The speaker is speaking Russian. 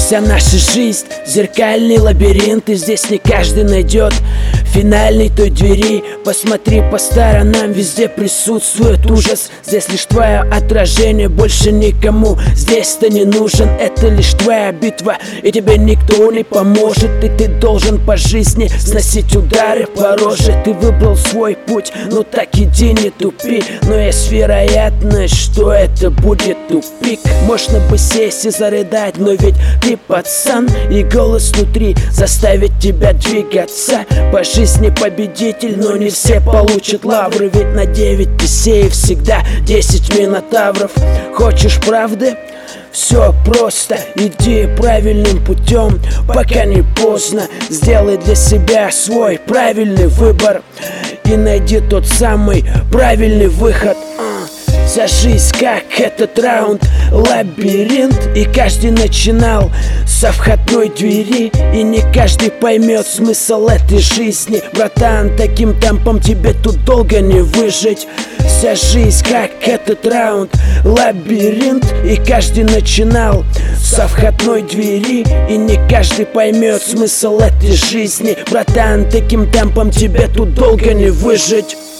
Вся наша жизнь — зеркальный лабиринт, и здесь не каждый найдет финальной той двери. Посмотри по сторонам, везде присутствует ужас. Здесь лишь твое отражение, больше никому здесь ты не нужен. Это лишь твоя битва, и тебе никто не поможет. И ты должен по жизни сносить удары по роже. Ты выбрал свой путь, ну так иди, не тупи. Но есть вероятность, что это будет тупик. Можно бы сесть и зарыдать, но ведь ты пацан, и голос внутри заставит тебя двигаться. По жизни победитель, но не все получат лавры. Ведь на 9 Тесеев всегда 10 минотавров. Хочешь правды? Все просто, иди правильным путем, пока не поздно. Сделай для себя свой правильный выбор и найди тот самый правильный выход. Вся жизнь как этот раунд, лабиринт, и каждый начинал со входной двери. И не каждый поймет смысл этой жизни. Братан, таким темпом тебе тут долго не выжить. Вся жизнь как этот раунд, лабиринт, и каждый начинал со входной двери. И не каждый поймет смысл этой жизни. Братан, таким темпом тебе тут долго не выжить.